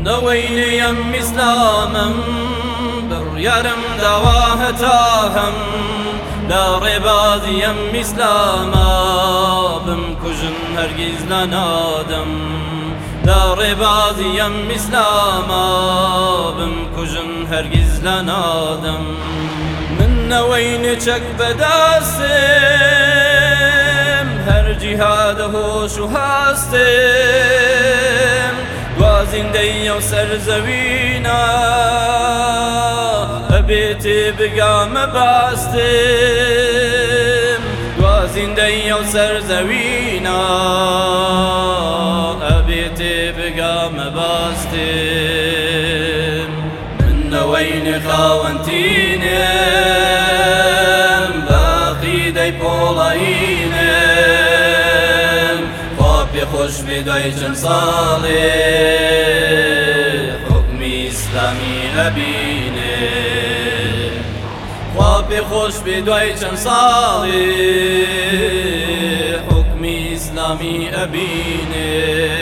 لەوەینیم ئیسلامم بڕیارم داوا هەتاهەم لە ڕێبازیم ئیسلامە بمکوژن هەرگیز نەنادەم لە ڕێبازیم ئیسلامە بمکوژن هەرگیز نەنادەم من نەوەی نچەک بەدەستم هەر جیهادە هۆش و هەستم دوازیندەیە و سەرزەوینە ئەبێتێ بگامە باستم دوازیندەیە و سەرزەوینە ئەبێتێ بگامە باستم من نەوەینێ خاوەنتینم بەعەقیدەی پۆڵەیینم خوا پێخۆش بێ دوای چەند ساڵێ حوکمی ئیسلامی ئەبینێ خوا پێخۆش بێ دوای چەند ساڵێ حوکمی ئیسلامی ئەبینێ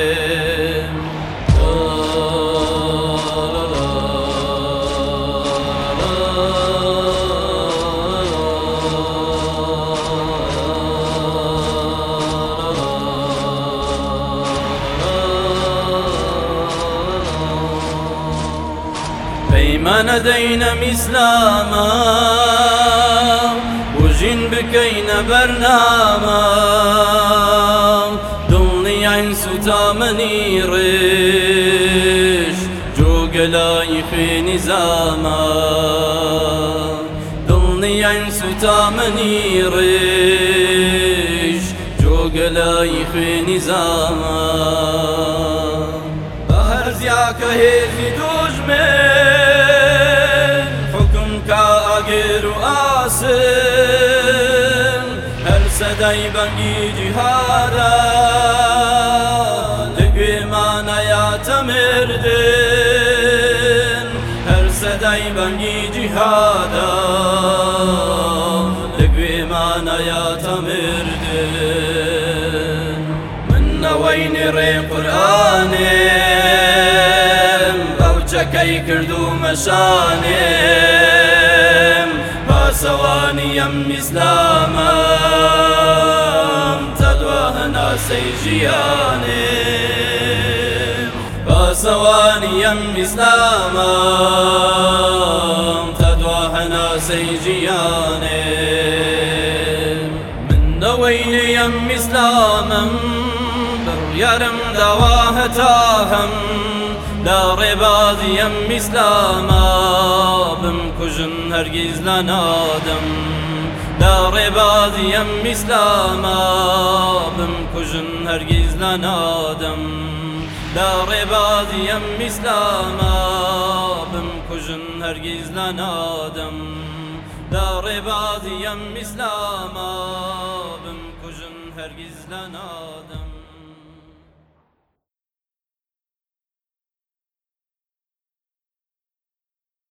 پەیمانە دەینەم ئیسلامە وژین بکەینە بەرنامە دڵنیاین سوتامەنی ڕێژ جۆگەلای خوێنی زامە دڵنیاین سوتامەنی ڕێژ جۆگەلای خوێنی زامە بە هەرزیاکە هێزی دوژمن حکم کا ئاگێر و ئاسن هەر سەدای بەنگی جیهادە لە گوێمانەیاتە مردن هەر سەدای بەنگی جیهادە لە گوێمانەیاتە مردن من نەوەینێ ڕێ قورئانێم بەوچەکەی کرد و مەشانێم پاسەوانیم ئیسلامم تا دوا هەناسەی ژیانێم پاسەوانیم ئیسلامم تا دوا هەناسەی ژیانێم من نەوەینێم ئیسلامم بڕیارم داوا هەتاهەم لە ڕێبازیم ئیسلامە بمکوژن هەرگیز نەنادەم لە ڕێبازیم ئیسلامە بمکوژن هەرگیز نەنادەم لە ڕێبازیم ئیسلامە بمکوژن هەرگیز نەنادەم لە ڕێبازیم ئیسلامە بمکوژن هەرگیز نەنادەم